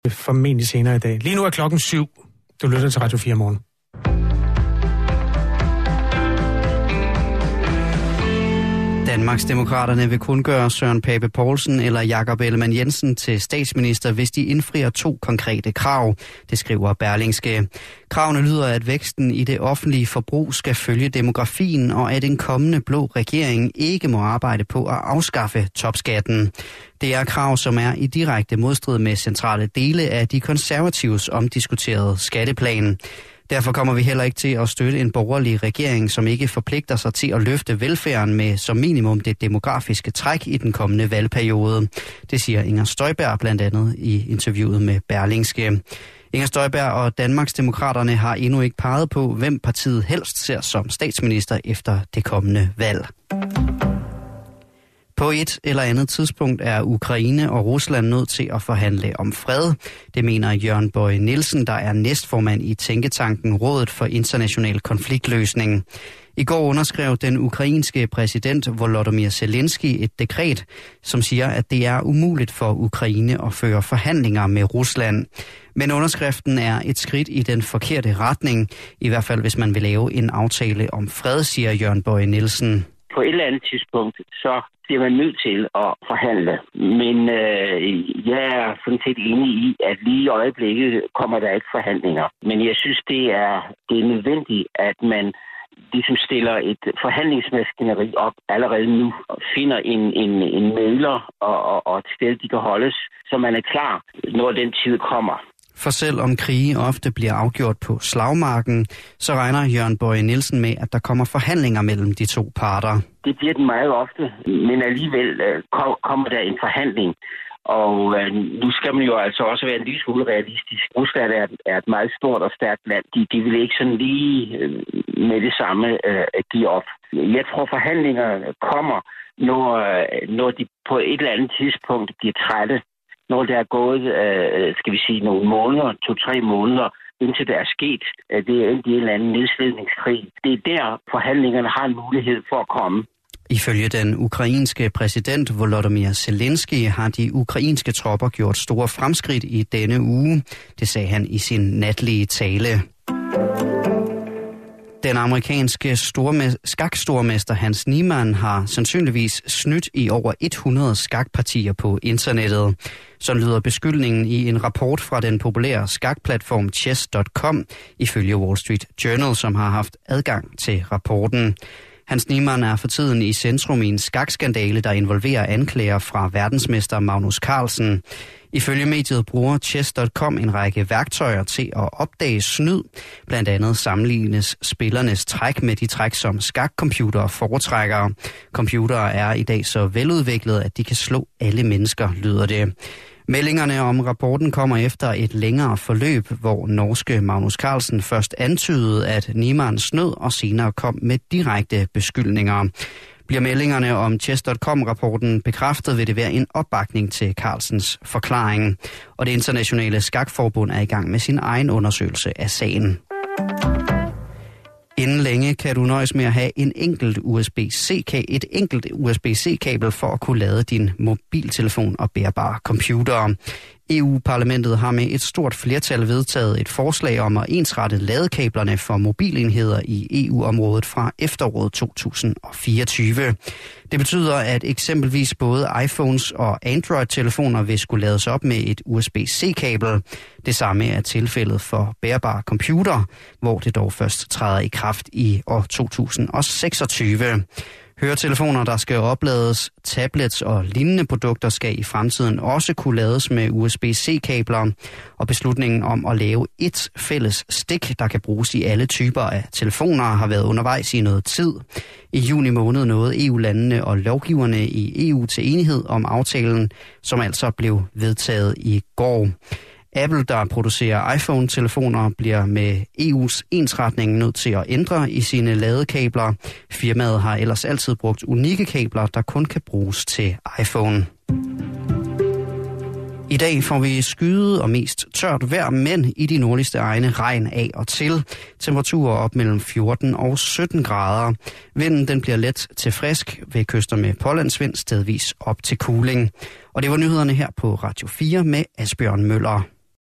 formentlig senere i dag. Lige nu er klokken 7. Du lytter til Radio 4 morgen. Danmarksdemokraterne vil kun gøre Søren Pape Poulsen eller Jakob Ellemann-Jensen til statsminister, hvis de indfrier 2 konkrete krav, det skriver Berlingske. Kravene lyder, at væksten i det offentlige forbrug skal følge demografien, og at en kommende blå regering ikke må arbejde på at afskaffe topskatten. Det er krav, som er i direkte modstrid med centrale dele af de konservatives omdiskuterede skatteplan. Derfor kommer vi heller ikke til at støtte en borgerlig regering, som ikke forpligter sig til at løfte velfærden med som minimum det demografiske træk i den kommende valgperiode. Det siger Inger Støjberg blandt andet i interviewet med Berlingske. Inger Støjberg og Danmarksdemokraterne har endnu ikke peget på, hvem partiet helst ser som statsminister efter det kommende valg. På et eller andet tidspunkt er Ukraine og Rusland nødt til at forhandle om fred. Det mener Jørgen Bøje Nielsen, der er næstformand i tænketanken Rådet for International Konfliktløsning. I går underskrev den ukrainske præsident Volodymyr Zelensky et dekret, som siger, at det er umuligt for Ukraine at føre forhandlinger med Rusland. Men underskriften er et skridt i den forkerte retning, i hvert fald hvis man vil lave en aftale om fred, siger Jørgen Bøje Nielsen. På et eller andet tidspunkt, så bliver man nødt til at forhandle. Men jeg er sådan set enig i, at lige i øjeblikket kommer der ikke forhandlinger. Men jeg synes, det er nødvendigt, at man ligesom stiller et forhandlingsmaskineri op allerede nu, og finder en mægler og et sted, de kan holdes, så man er klar, når den tid kommer. For selv om krige ofte bliver afgjort på slagmarken, så regner Jørgen Bøje Nielsen med, at der kommer forhandlinger mellem de 2 parter. Det bliver den meget ofte, men alligevel kommer der en forhandling. Og nu skal man jo altså også være en lille smule realistisk. Rusland er et meget stort og stærkt land. De vil ikke sådan lige med det samme give op. Jeg tror, forhandlinger kommer, når de på et eller andet tidspunkt bliver trætte. Når der er gået, skal vi sige, nogle måneder, 2-3 måneder, indtil der er sket, det er en eller anden nedslidningskrig. Det er der, forhandlingerne har en mulighed for at komme. Ifølge den ukrainske præsident Volodymyr Zelensky har de ukrainske tropper gjort store fremskridt i denne uge. Det sagde han i sin natlige tale. Den amerikanske skakstormester Hans Niemann har sandsynligvis snydt i over 100 skakpartier på internettet. Sådan lyder beskyldningen i en rapport fra den populære skakplatform chess.com, ifølge Wall Street Journal, som har haft adgang til rapporten. Hans Niemann er for tiden i centrum i en skakskandale, der involverer anklager fra verdensmester Magnus Carlsen. Ifølge mediet bruger chess.com en række værktøjer til at opdage snyd. Blandt andet sammenlignes spillernes træk med de træk, som skakcomputere foretrækker. Computere er i dag så veludviklede, at de kan slå alle mennesker, lyder det. Meldingerne om rapporten kommer efter et længere forløb, hvor norske Magnus Carlsen først antydede, at Niemann snød og senere kom med direkte beskyldninger. Bliver meldingerne om chess.com-rapporten bekræftet, vil det være en opbakning til Carlsens forklaring. Og det internationale skakforbund er i gang med sin egen undersøgelse af sagen. Inden længe kan du nøjes med at have et enkelt USB-C-kabel for at kunne lade din mobiltelefon og bærbare computer. EU-parlamentet har med et stort flertal vedtaget et forslag om at ensrette ladekablerne for mobilenheder i EU-området fra efteråret 2024. Det betyder, at eksempelvis både iPhones og Android-telefoner vil skulle lades op med et USB-C-kabel. Det samme er tilfældet for bærbare computer, hvor det dog først træder i kraft i år 2026. Høretelefoner, der skal oplades, tablets og lignende produkter skal i fremtiden også kunne lades med USB-C-kabler, og beslutningen om at lave et fælles stik, der kan bruges i alle typer af telefoner, har været undervejs i noget tid. I juni måned nåede EU-landene og lovgiverne i EU til enighed om aftalen, som altså blev vedtaget i går. Apple, der producerer iPhone-telefoner, bliver med EU's ensretning nødt til at ændre i sine ladekabler. Firmaet har ellers altid brugt unikke kabler, der kun kan bruges til iPhone. I dag får vi skyet og mest tørt vejr, men i de nordligste egne regn af og til. Temperaturer op mellem 14 og 17 grader. Vinden den bliver let til frisk ved kyster med pålandsvind, stedvis op til kuling. Og det var nyhederne her på Radio 4 med Asbjørn Møller.